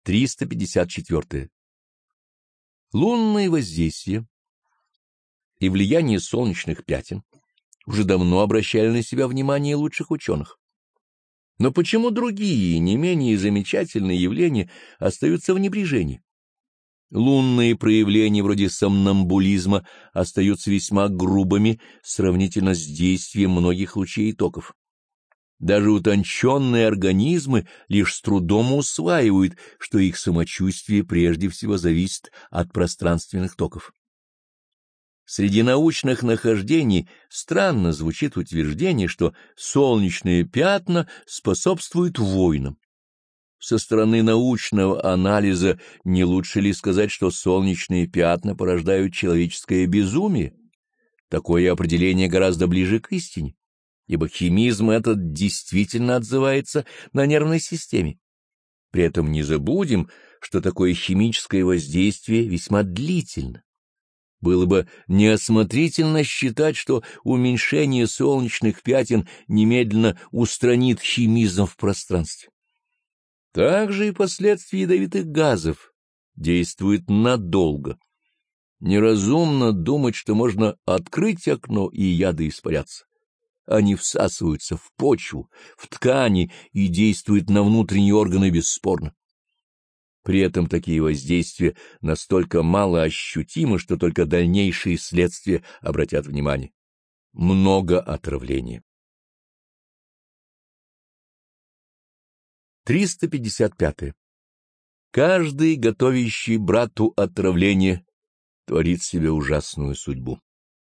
354. Лунные воздействия и влияние солнечных пятен уже давно обращали на себя внимание лучших ученых. Но почему другие, не менее замечательные явления остаются в небрежении? Лунные проявления вроде сомнамбулизма остаются весьма грубыми сравнительно с действием многих лучей и токов. Даже утонченные организмы лишь с трудом усваивают, что их самочувствие прежде всего зависит от пространственных токов. Среди научных нахождений странно звучит утверждение, что солнечные пятна способствуют войнам. Со стороны научного анализа не лучше ли сказать, что солнечные пятна порождают человеческое безумие? Такое определение гораздо ближе к истине, ибо химизм этот действительно отзывается на нервной системе. При этом не забудем, что такое химическое воздействие весьма длительно. Было бы неосмотрительно считать, что уменьшение солнечных пятен немедленно устранит химизм в пространстве. Также и последствия ядовитых газов действуют надолго. Неразумно думать, что можно открыть окно и яды испарятся. Они всасываются в почву, в ткани и действуют на внутренние органы бесспорно. При этом такие воздействия настолько мало ощутимы, что только дальнейшие следствия обратят внимание. Много отравления. 355. Каждый, готовящий брату отравление, творит себе ужасную судьбу.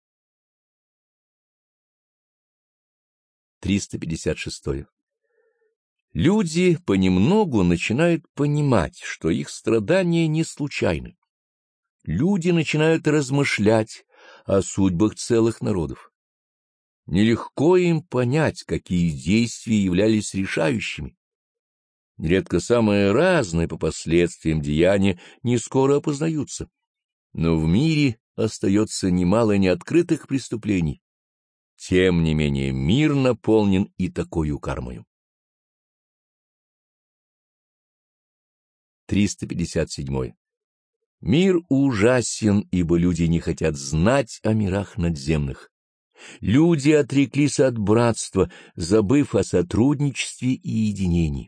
356. Люди понемногу начинают понимать, что их страдания не случайны. Люди начинают размышлять о судьбах целых народов. Нелегко им понять, какие действия являлись решающими. Нередко самые разные по последствиям деяния не скоро опознаются. Но в мире остается немало неоткрытых преступлений. Тем не менее мир наполнен и такою кармою. 357. Мир ужасен, ибо люди не хотят знать о мирах надземных. Люди отреклись от братства, забыв о сотрудничестве и единении.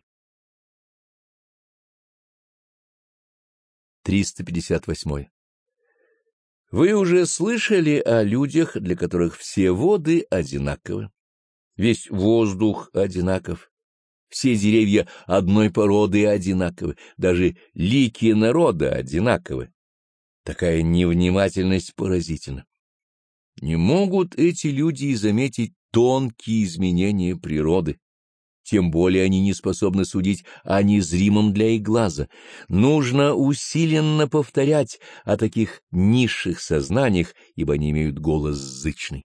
358. Вы уже слышали о людях, для которых все воды одинаковы, весь воздух одинаков, все деревья одной породы одинаковы, даже лики народа одинаковы. Такая невнимательность поразительна. Не могут эти люди заметить тонкие изменения природы, тем более они не способны судить о незримом для их глаза. Нужно усиленно повторять о таких низших сознаниях, ибо они имеют голос зычный.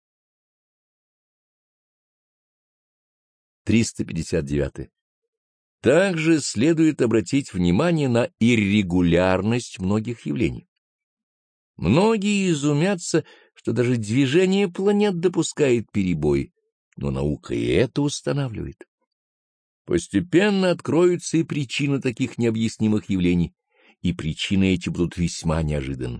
359. Также следует обратить внимание на иррегулярность многих явлений. Многие изумятся, что даже движение планет допускает перебои, но наука и это устанавливает. Постепенно откроются и причины таких необъяснимых явлений, и причины эти будут весьма неожиданны.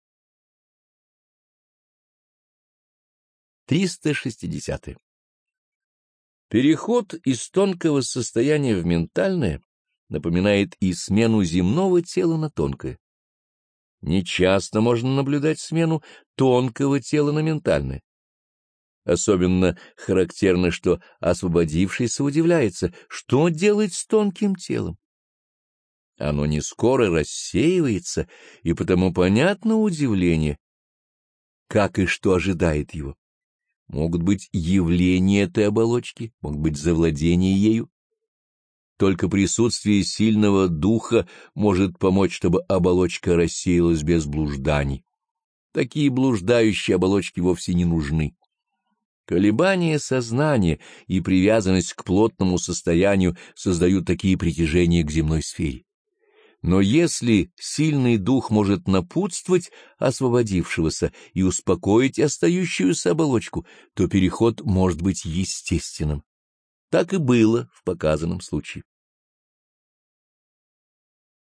360. Переход из тонкого состояния в ментальное напоминает и смену земного тела на тонкое. Нечасто можно наблюдать смену тонкого тела на ментальное. Особенно характерно, что освободившийся удивляется, что делать с тонким телом. Оно не скоро рассеивается, и потому понятно удивление, как и что ожидает его. Могут быть явления этой оболочки, могут быть завладение ею. Только присутствие сильного духа может помочь, чтобы оболочка рассеялась без блужданий. Такие блуждающие оболочки вовсе не нужны. Колебания сознания и привязанность к плотному состоянию создают такие притяжения к земной сфере. Но если сильный дух может напутствовать освободившегося и успокоить остающуюся оболочку, то переход может быть естественным. Так и было в показанном случае.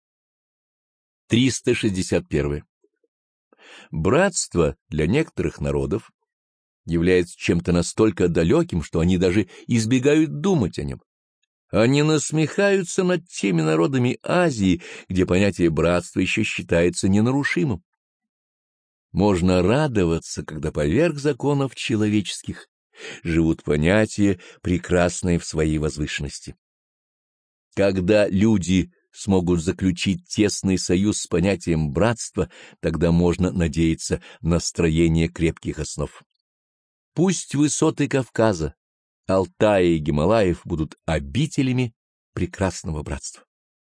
361. Братство для некоторых народов является чем-то настолько далеким, что они даже избегают думать о нем. Они насмехаются над теми народами Азии, где понятие братства еще считается ненарушимым. Можно радоваться, когда поверх законов человеческих живут понятия, прекрасные в своей возвышенности. Когда люди смогут заключить тесный союз с понятием братства, тогда можно надеяться на строение крепких основ. Пусть высоты Кавказа, Алтая и Гималаев будут обителями прекрасного братства.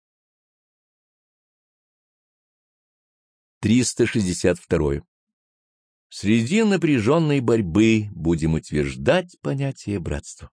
362. Среди напряженной борьбы будем утверждать понятие братства.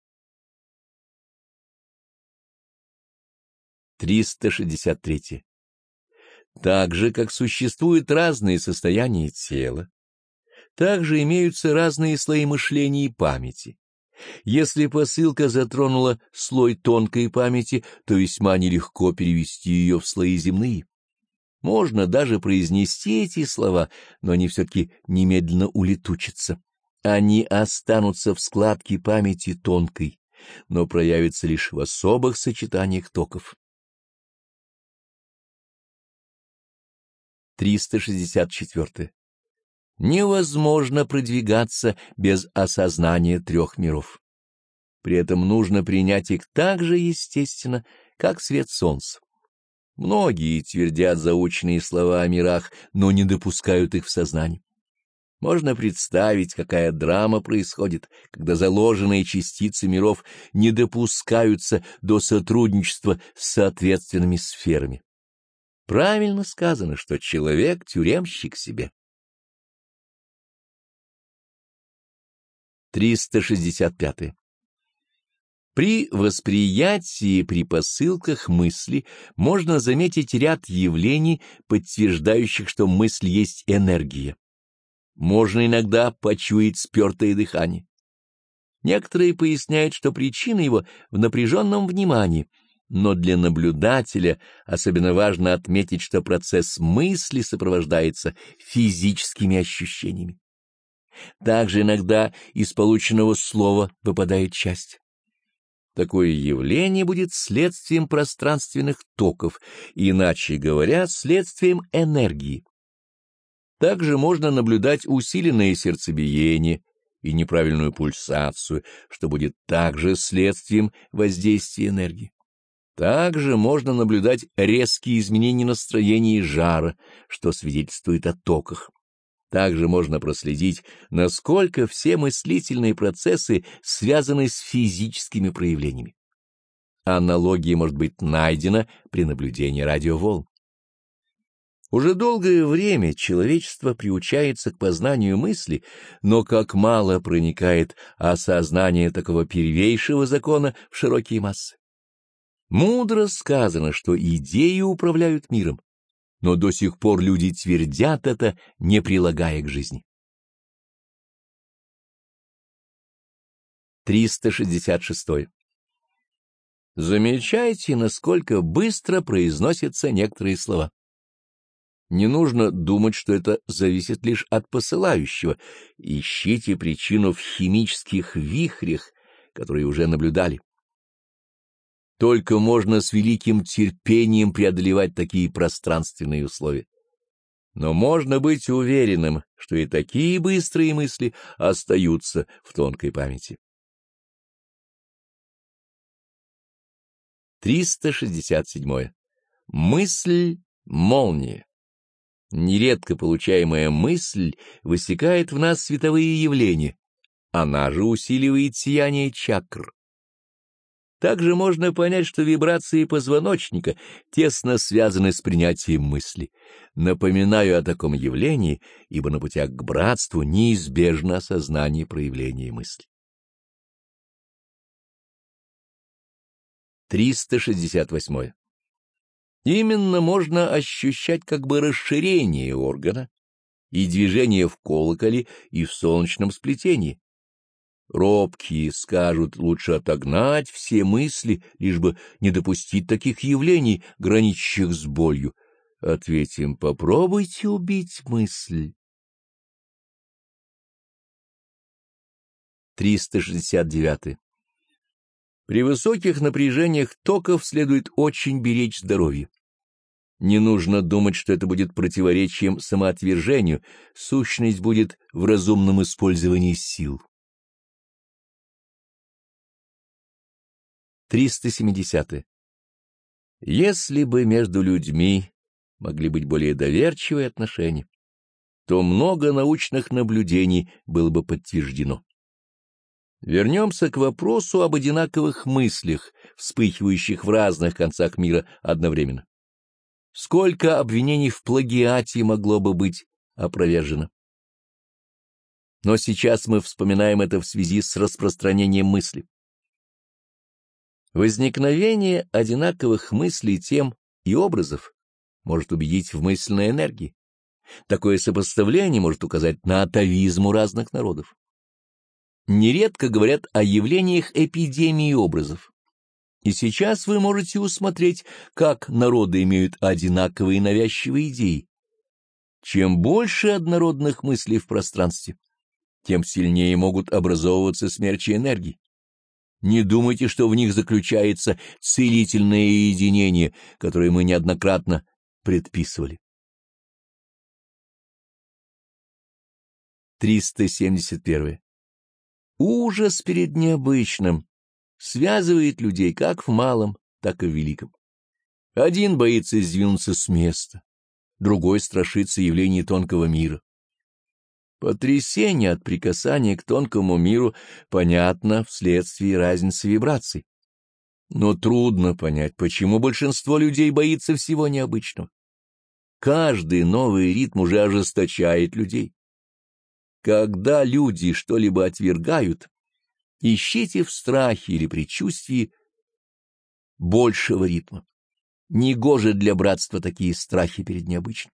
363. Так же, как существуют разные состояния тела, так же имеются разные слои мышления и памяти. Если посылка затронула слой тонкой памяти, то весьма нелегко перевести ее в слои земные. Можно даже произнести эти слова, но они все-таки немедленно улетучатся. Они останутся в складке памяти тонкой, но проявятся лишь в особых сочетаниях токов. 364. Невозможно продвигаться без осознания трех миров. При этом нужно принять их так же естественно, как свет солнца. Многие твердят заученные слова о мирах, но не допускают их в сознание. Можно представить, какая драма происходит, когда заложенные частицы миров не допускаются до сотрудничества с соответственными сферами. Правильно сказано, что человек — тюремщик себе. 365. При восприятии, при посылках мысли можно заметить ряд явлений, подтверждающих, что мысль есть энергия. Можно иногда почуять спертое дыхание. Некоторые поясняют, что причина его в напряженном внимании, но для наблюдателя особенно важно отметить, что процесс мысли сопровождается физическими ощущениями. Также иногда из полученного слова выпадает часть. Такое явление будет следствием пространственных токов, иначе говоря, следствием энергии. Также можно наблюдать усиленное сердцебиение и неправильную пульсацию, что будет также следствием воздействия энергии. Также можно наблюдать резкие изменения настроения и жара, что свидетельствует о токах. Также можно проследить, насколько все мыслительные процессы связаны с физическими проявлениями. Аналогия может быть найдена при наблюдении радиоволн. Уже долгое время человечество приучается к познанию мысли, но как мало проникает осознание такого первейшего закона в широкие массы. Мудро сказано, что идеи управляют миром, но до сих пор люди твердят это, не прилагая к жизни. 366. Замечайте, насколько быстро произносятся некоторые слова. Не нужно думать, что это зависит лишь от посылающего. Ищите причину в химических вихрях, которые уже наблюдали. Только можно с великим терпением преодолевать такие пространственные условия. Но можно быть уверенным, что и такие быстрые мысли остаются в тонкой памяти. 367. Мысль — молния. Нередко получаемая мысль высекает в нас световые явления, она же усиливает сияние чакр. Также можно понять, что вибрации позвоночника тесно связаны с принятием мысли. Напоминаю о таком явлении, ибо на путях к братству неизбежно осознание проявления мысли. 368. Именно можно ощущать как бы расширение органа и движение в колоколе и в солнечном сплетении. Робкие скажут, лучше отогнать все мысли, лишь бы не допустить таких явлений, граничащих с болью. Ответим: попробуйте убить мысль. 369. При высоких напряжениях токов следует очень беречь здоровье. Не нужно думать, что это будет противоречием самоотвержению, сущность будет в разумном использовании сил. 370. Если бы между людьми могли быть более доверчивые отношения, то много научных наблюдений было бы подтверждено. Вернемся к вопросу об одинаковых мыслях, вспыхивающих в разных концах мира одновременно. Сколько обвинений в плагиате могло бы быть опровержено? Но сейчас мы вспоминаем это в связи с распространением мысли. Возникновение одинаковых мыслей, тем и образов может убедить в мысленной энергии. Такое сопоставление может указать на атовизм у разных народов. Нередко говорят о явлениях эпидемии образов. И сейчас вы можете усмотреть, как народы имеют одинаковые навязчивые идеи. Чем больше однородных мыслей в пространстве, тем сильнее могут образовываться смерчи энергии. Не думайте, что в них заключается целительное единение, которое мы неоднократно предписывали. 371. Ужас перед необычным связывает людей как в малом, так и в великом. Один боится сдвинуться с места, другой страшится явлений тонкого мира. Потрясение от прикасания к тонкому миру понятно вследствие разницы вибраций. Но трудно понять, почему большинство людей боится всего необычного. Каждый новый ритм уже ожесточает людей. Когда люди что-либо отвергают, ищите в страхе или предчувствии большего ритма. Негоже для братства такие страхи перед необычным.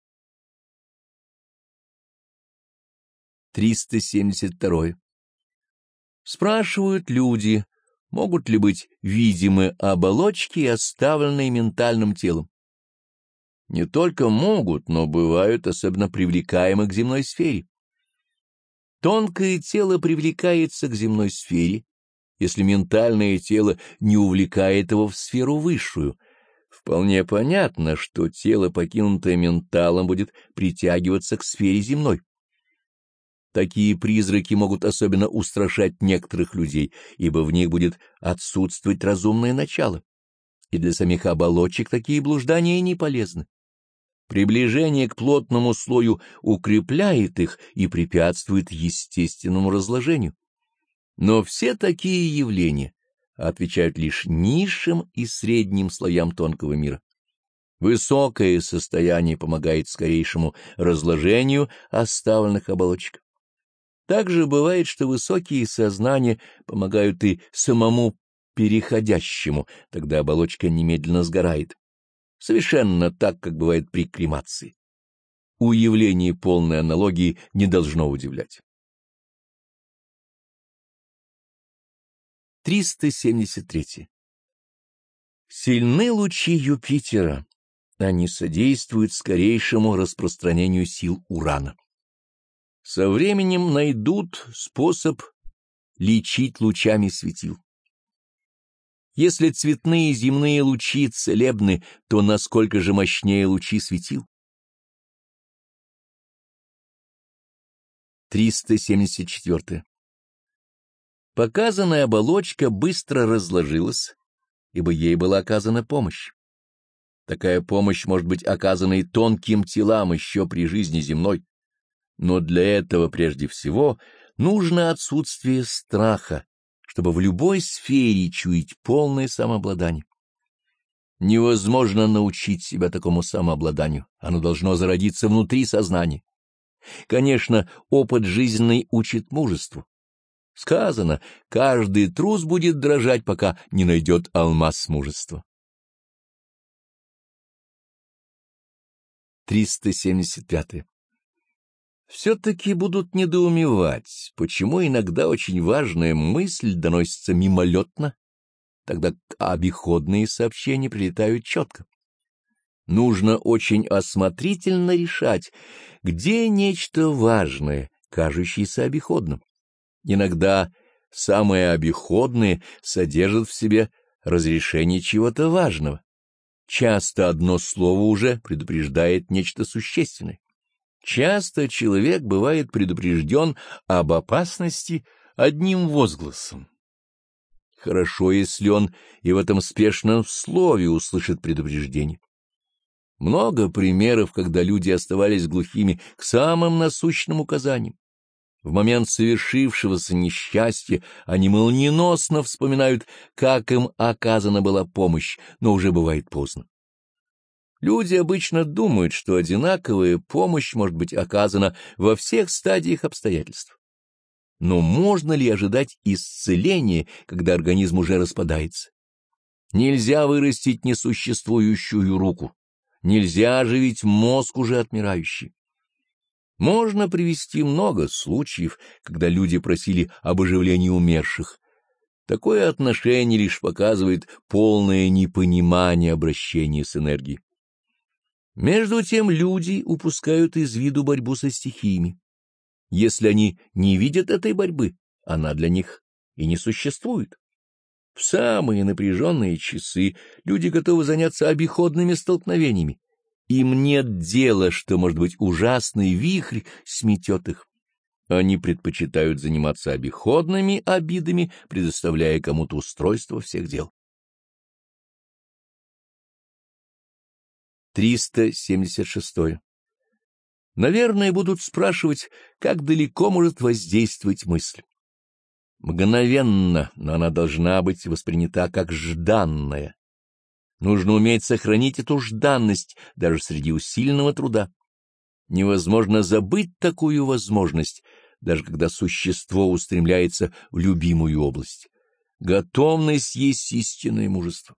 372. Спрашивают люди, могут ли быть видимы оболочки, оставленные ментальным телом. Не только могут, но бывают особенно привлекаемы к земной сфере. Тонкое тело привлекается к земной сфере, если ментальное тело не увлекает его в сферу высшую. Вполне понятно, что тело, покинутое менталом, будет притягиваться к сфере земной. Такие призраки могут особенно устрашать некоторых людей, ибо в них будет отсутствовать разумное начало, и для самих оболочек такие блуждания не полезны. Приближение к плотному слою укрепляет их и препятствует естественному разложению. Но все такие явления отвечают лишь низшим и средним слоям тонкого мира. Высокое состояние помогает скорейшему разложению оставленных оболочек. Также бывает, что высокие сознания помогают и самому переходящему, тогда оболочка немедленно сгорает. Совершенно так, как бывает при кремации. Уявление полной аналогии не должно удивлять. 373. Сильны лучи Юпитера. Они содействуют скорейшему распространению сил Урана. Со временем найдут способ лечить лучами светил. Если цветные земные лучи целебны, то насколько же мощнее лучи светил? 374. Показанная оболочка быстро разложилась, ибо ей была оказана помощь. Такая помощь может быть оказана и тонким телам еще при жизни земной, но для этого прежде всего нужно отсутствие страха, чтобы в любой сфере чуять полное самообладание. Невозможно научить себя такому самообладанию, оно должно зародиться внутри сознания. Конечно, опыт жизненный учит мужеству. Сказано, каждый трус будет дрожать, пока не найдет алмаз мужества. 375. Все-таки будут недоумевать, почему иногда очень важная мысль доносится мимолетно, тогда как обиходные сообщения прилетают четко. Нужно очень осмотрительно решать, где нечто важное, кажущееся обиходным. Иногда самые обиходные содержат в себе разрешение чего-то важного. Часто одно слово уже предупреждает нечто существенное. Часто человек бывает предупрежден об опасности одним возгласом. Хорошо, если он и в этом спешном слове услышит предупреждение. Много примеров, когда люди оставались глухими к самым насущным указаниям. В момент совершившегося несчастья они молниеносно вспоминают, как им оказана была помощь, но уже бывает поздно. Люди обычно думают, что одинаковая помощь может быть оказана во всех стадиях обстоятельств. Но можно ли ожидать исцеления, когда организм уже распадается? Нельзя вырастить несуществующую руку, нельзя оживить мозг, уже отмирающий. Можно привести много случаев, когда люди просили об оживлении умерших. Такое отношение лишь показывает полное непонимание обращения с энергией. Между тем люди упускают из виду борьбу со стихиями. Если они не видят этой борьбы, она для них и не существует. В самые напряженные часы люди готовы заняться обиходными столкновениями. Им нет дела, что, может быть, ужасный вихрь сметет их. Они предпочитают заниматься обиходными обидами, предоставляя кому-то устройство всех дел. 376. Наверное, будут спрашивать, как далеко может воздействовать мысль. Мгновенно, но она должна быть воспринята как жданная. Нужно уметь сохранить эту жданность даже среди усиленного труда. Невозможно забыть такую возможность, даже когда существо устремляется в любимую область. Готовность есть истинное мужество.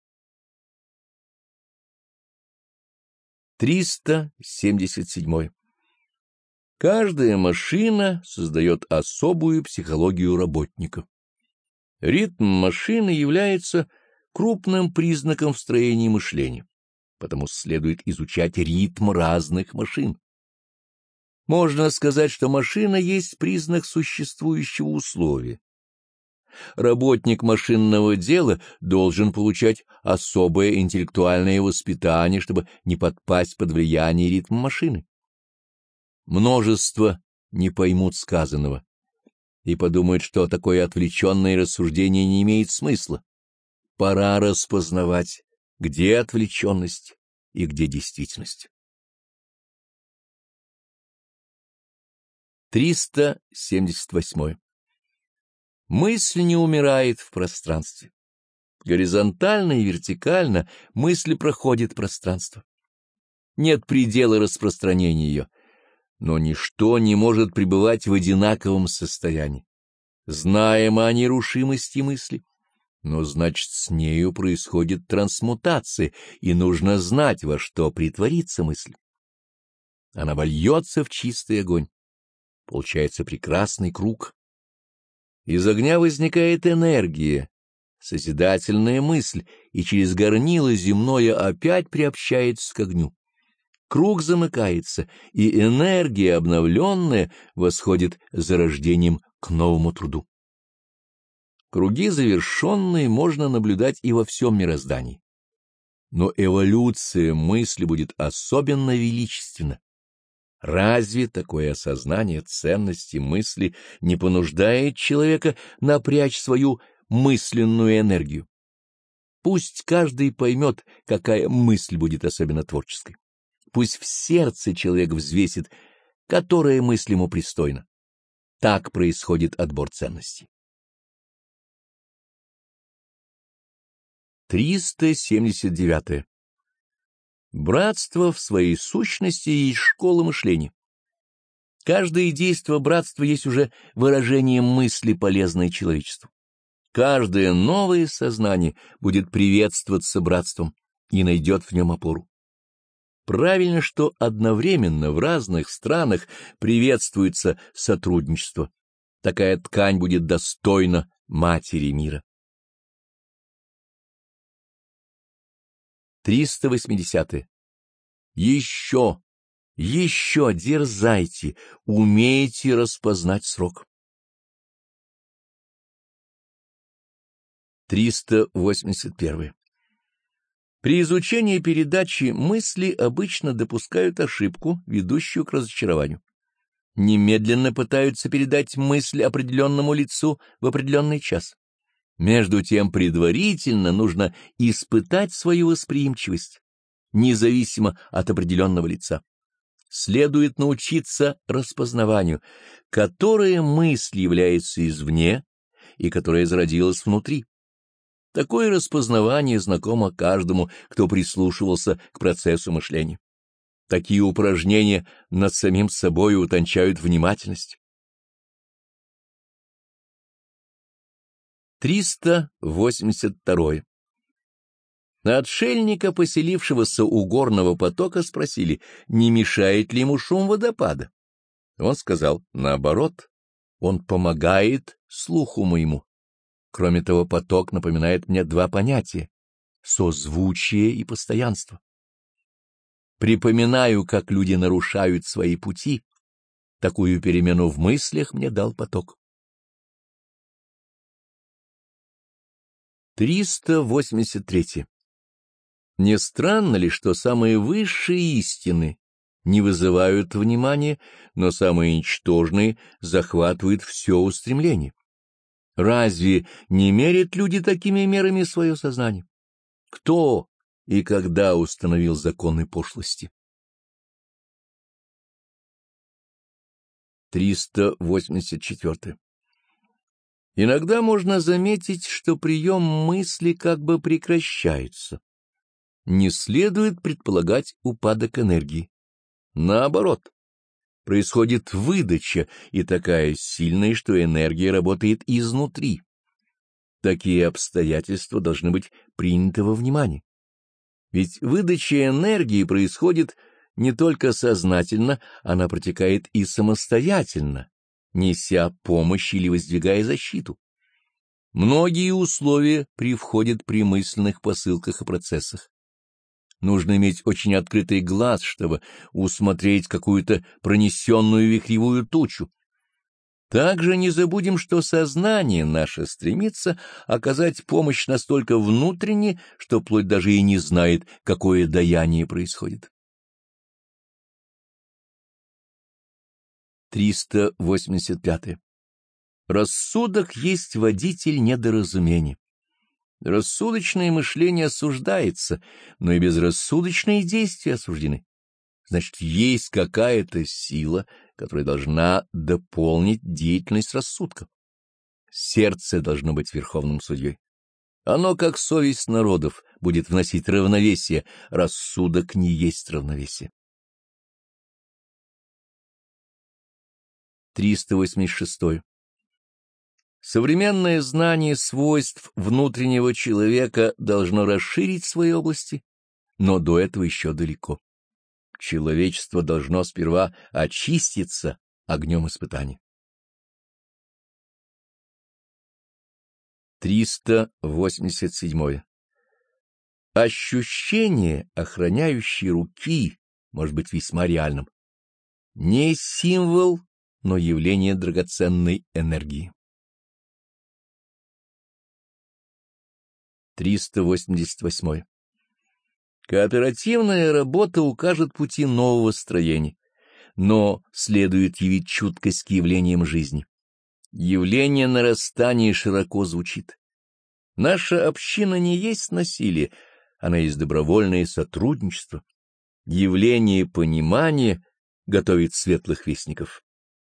377. Каждая машина создает особую психологию работника. Ритм машины является крупным признаком в строении мышления, потому следует изучать ритм разных машин. Можно сказать, что машина есть признак существующего условия. Работник машинного дела должен получать особое интеллектуальное воспитание, чтобы не подпасть под влияние ритма машины. Множество не поймут сказанного и подумают, что такое отвлеченное рассуждение не имеет смысла. Пора распознавать, где отвлеченность и где действительность. 378. Мысль не умирает в пространстве. Горизонтально и вертикально мысль проходит пространство. Нет предела распространения ее, но ничто не может пребывать в одинаковом состоянии. Знаем о нерушимости мысли, но значит, с нею происходит трансмутация, и нужно знать, во что претворится мысль. Она вольется в чистый огонь. Получается прекрасный круг. Из огня возникает энергия, созидательная мысль, и через горнило земное опять приобщается к огню. Круг замыкается, и энергия, обновленная, восходит за рождением к новому труду. Круги завершенные можно наблюдать и во всем мироздании. Но эволюция мысли будет особенно величественна. Разве такое осознание ценности мысли не понуждает человека напрячь свою мысленную энергию? Пусть каждый поймет, какая мысль будет особенно творческой. Пусть в сердце человек взвесит, которая мысль ему пристойна. Так происходит отбор ценностей. 379. Братство в своей сущности есть школа мышления. Каждое действие братства есть уже выражение мысли, полезной человечеству. Каждое новое сознание будет приветствоваться братством и найдет в нем опору. Правильно, что одновременно в разных странах приветствуется сотрудничество. Такая ткань будет достойна матери мира. 380. Еще, еще дерзайте, умейте распознать срок. 381. При изучении передачи мысли обычно допускают ошибку, ведущую к разочарованию. Немедленно пытаются передать мысль определенному лицу в определенный час. Между тем предварительно нужно испытать свою восприимчивость, независимо от определенного лица. Следует научиться распознаванию, которая мысль является извне и которая зародилась внутри. Такое распознавание знакомо каждому, кто прислушивался к процессу мышления. Такие упражнения над самим собой утончают внимательность. 382. Отшельника, поселившегося у горного потока, спросили, не мешает ли ему шум водопада. Он сказал, наоборот, он помогает слуху моему. Кроме того, поток напоминает мне два понятия — созвучие и постоянство. Припоминаю, как люди нарушают свои пути. Такую перемену в мыслях мне дал поток. 383. Не странно ли, что самые высшие истины не вызывают внимания, но самые ничтожные захватывают все устремление? Разве не мерят люди такими мерами свое сознание? Кто и когда установил законы пошлости? 384. Иногда можно заметить, что прием мысли как бы прекращается. Не следует предполагать упадок энергии. Наоборот, происходит выдача, и такая сильная, что энергия работает изнутри. Такие обстоятельства должны быть приняты во внимание. Ведь выдача энергии происходит не только сознательно, она протекает и самостоятельно, неся помощь или воздвигая защиту. Многие условия привходят при мысленных посылках и процессах. Нужно иметь очень открытый глаз, чтобы усмотреть какую-то пронесенную вихревую тучу. Также не забудем, что сознание наше стремится оказать помощь настолько внутренне, что плоть даже и не знает, какое даяние происходит. 385. Рассудок есть водитель недоразумения. Рассудочное мышление осуждается, но и безрассудочные действия осуждены. Значит, есть какая-то сила, которая должна дополнить деятельность рассудка. Сердце должно быть верховным судьей. Оно, как совесть народов, будет вносить равновесие, рассудок не есть равновесие. 386. Современное знание свойств внутреннего человека должно расширить свои области, но до этого еще далеко. Человечество должно сперва очиститься огнем испытаний. 387. Ощущение охраняющей руки может быть весьма реальным. Не символ, но явление драгоценной энергии. 388. Кооперативная работа укажет пути нового строения, но следует явить чуткость к явлениям жизни. Явление нарастания широко звучит. Наша община не есть насилие, она есть добровольное сотрудничество. Явление понимания готовит светлых вестников.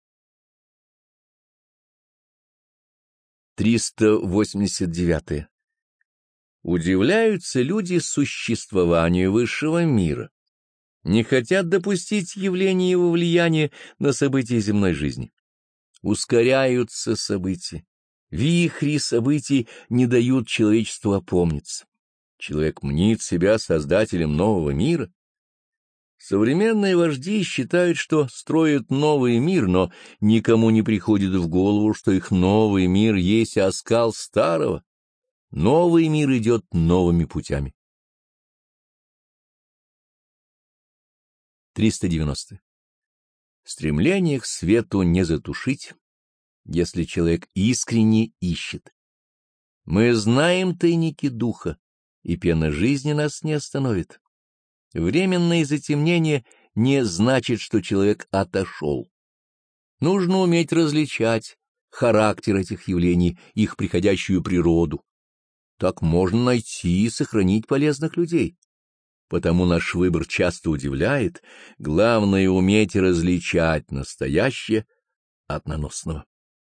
389. Удивляются люди существованию высшего мира, не хотят допустить явления его влияния на события земной жизни. Ускоряются события, вихри событий не дают человечеству опомниться. Человек мнит себя создателем нового мира. Современные вожди считают, что строят новый мир, но никому не приходит в голову, что их новый мир есть оскал старого. Новый мир идет новыми путями. 390. Стремление к свету не затушить, если человек искренне ищет. Мы знаем тайники духа, и пена жизни нас не остановит. Временное затемнение не значит, что человек отошел. Нужно уметь различать характер этих явлений, их приходящую природу. Так можно найти и сохранить полезных людей. Потому наш выбор часто удивляет. Главное — уметь различать настоящее от наносного.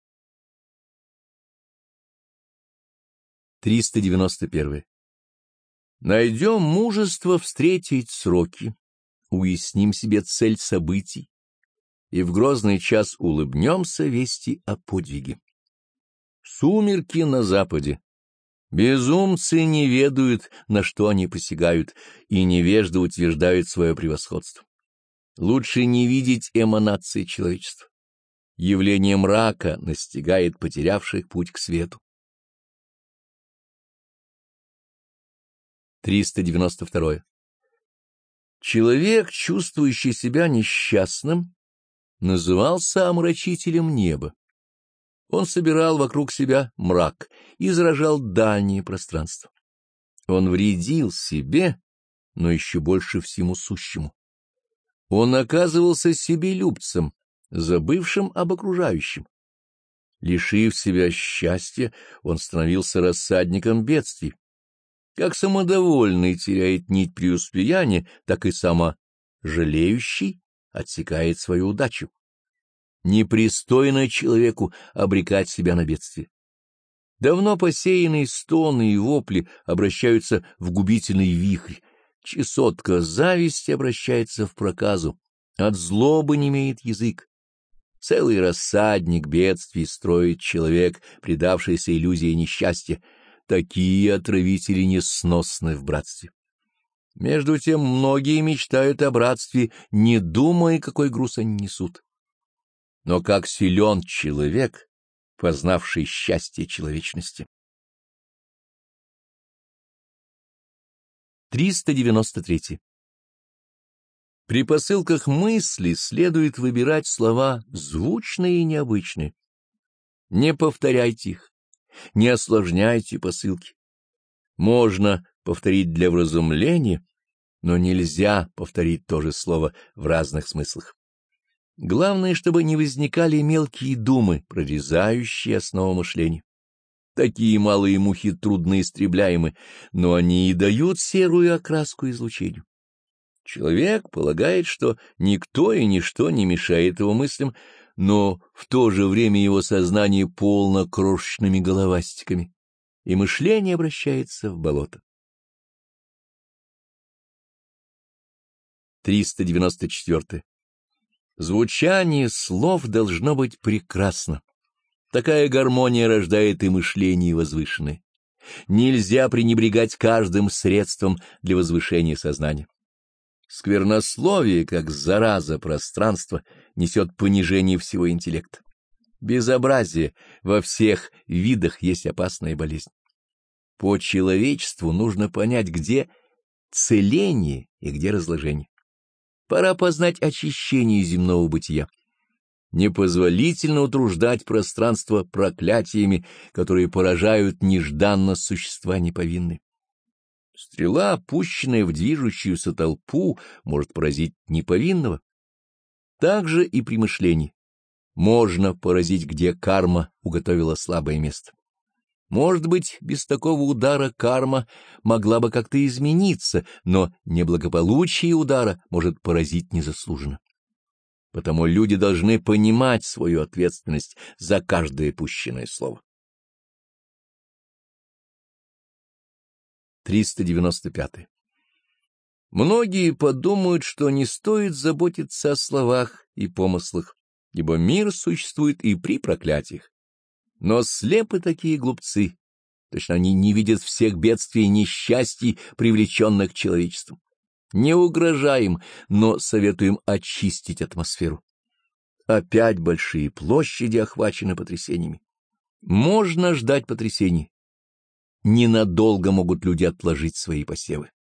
391. Найдем мужество встретить сроки, уясним себе цель событий, и в грозный час улыбнемся вести о подвиге. Сумерки на западе. Безумцы не ведают, на что они посягают, и невежды утверждают свое превосходство. Лучше не видеть эманации человечества. Явление мрака настигает потерявших путь к свету. 392. Человек, чувствующий себя несчастным, назывался омрачителем неба. Он собирал вокруг себя мрак и заражал дальние пространства. Он вредил себе, но еще больше всему сущему. Он оказывался себелюбцем, забывшим об окружающем. Лишив себя счастья, он становился рассадником бедствий. Как самодовольный теряет нить преуспеяния, так и саможалеющий отсекает свою удачу. Непристойно человеку обрекать себя на бедствие. Давно посеянные стоны и вопли обращаются в губительный вихрь. Чесотка зависти обращается в проказу. От злобы не имеет язык. Целый рассадник бедствий строит человек, предавшийся иллюзии несчастья. Такие отравители несносны в братстве. Между тем многие мечтают о братстве, не думая, какой груз они несут. Но как силен человек, познавший счастье человечности. 393. При посылках мысли следует выбирать слова звучные и необычные. Не повторяйте их, не осложняйте посылки. Можно повторить для вразумления, но нельзя повторить то же слово в разных смыслах. Главное, чтобы не возникали мелкие думы, прорезающие основу мышления. Такие малые мухи трудно истребляемы, но они и дают серую окраску излучению. Человек полагает, что никто и ничто не мешает его мыслям, но в то же время его сознание полно крошечными головастиками, и мышление обращается в болото. 394. Звучание слов должно быть прекрасно. Такая гармония рождает и мышление возвышенное. Нельзя пренебрегать каждым средством для возвышения сознания. Сквернословие, как зараза пространства, несет понижение всего интеллекта. Безобразие во всех видах есть опасная болезнь. По человечеству нужно понять, где целение и где разложение. Пора познать очищение земного бытия. Непозволительно утруждать пространство проклятиями, которые поражают нежданно существа неповинные. Стрела, пущенная в движущуюся толпу, может поразить неповинного. Так же и при мышлении. Можно поразить, где карма уготовила слабое место. Может быть, без такого удара карма могла бы как-то измениться, но неблагополучие удара может поразить незаслуженно. Потому люди должны понимать свою ответственность за каждое пущенное слово. 395. Многие подумают, что не стоит заботиться о словах и помыслах, ибо мир существует и при проклятиях. Но слепы такие глупцы, точно они не видят всех бедствий и несчастий, привлеченных человечеством. Не угрожаем, но советуем очистить атмосферу. Опять большие площади охвачены потрясениями. Можно ждать потрясений. Ненадолго могут люди отложить свои посевы.